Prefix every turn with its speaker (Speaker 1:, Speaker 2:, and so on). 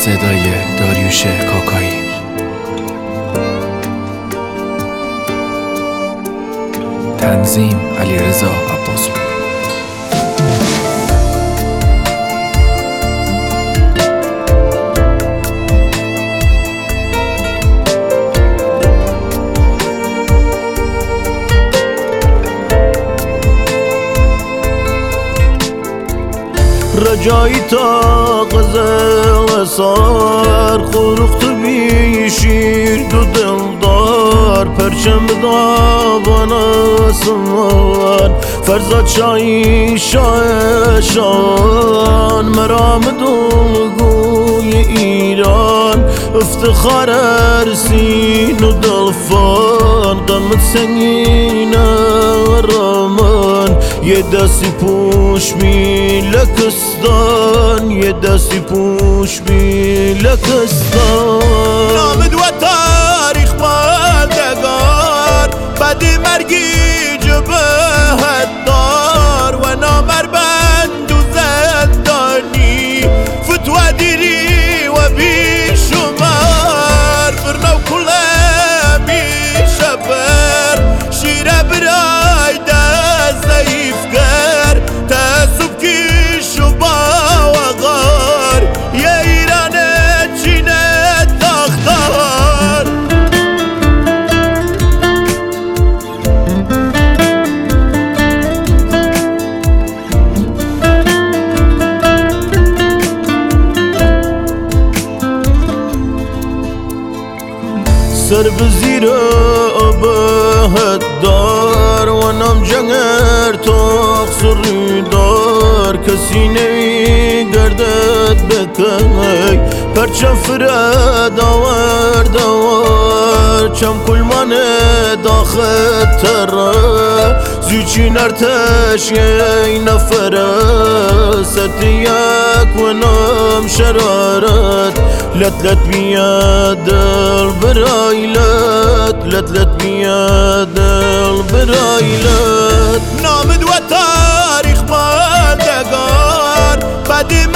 Speaker 1: صدای داریوش کاکایی. تنظیم علیرضا عباسپور.
Speaker 2: رجایی تا غزل سار خورخت بی شیر دو دلدار پرچم داوان آسمان فرزاد شاهی شان مرام دلگوی ایران افتخار ارسین و دلفان قمت سنگین رامان یه دستی پوش بی لکستان یه دستی پوش بی لکستان نامد و تاریخ ماندگار بدی مرگی جبهت دار و نامر بند و زندانی فتوه دیری و بی شمار برنو کله بی شبر شیره برای دست ضعیف گر تاسب کش و باوغار یه ایران چین تاختار سر بزیر آبهت دار و نام جنگر تقصری دار کسی نمیگردد بکنی پرچم فرد آور دوار چم کلمان داخل تره زوچین ارتش یه نفره ست یک و نام شرارت لت لت بیاد دل برای لت بیاد دل برای نامد و تاریخ ماندگار بدی